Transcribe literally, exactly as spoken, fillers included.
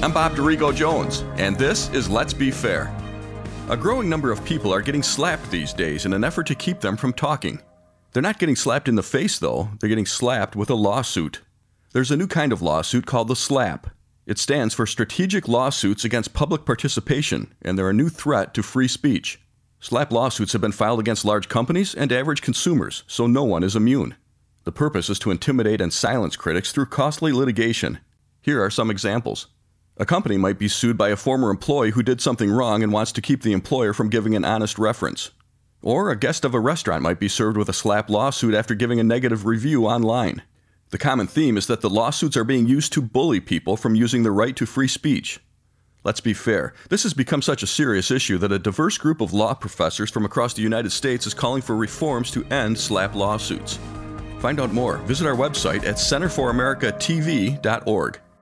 I'm Bob Dorigo Jones, and this is Let's Be Fair. A growing number of people are getting slapped these days in an effort to keep them from talking. They're not getting slapped in the face, though. They're getting slapped with a lawsuit. There's a new kind of lawsuit called the SLAPP. It stands for Strategic Lawsuits Against Public Participation, and they're a new threat to free speech. SLAPP lawsuits have been filed against large companies and average consumers, so no one is immune. The purpose is to intimidate and silence critics through costly litigation. Here are some examples. A company might be sued by a former employee who did something wrong and wants to keep the employer from giving an honest reference. Or a guest of a restaurant might be served with a SLAPP lawsuit after giving a negative review online. The common theme is that the lawsuits are being used to bully people from using the right to free speech. Let's be fair. This has become such a serious issue that a diverse group of law professors from across the United States is calling for reforms to end SLAPP lawsuits. Find out more. Visit our website at center for america t v dot org.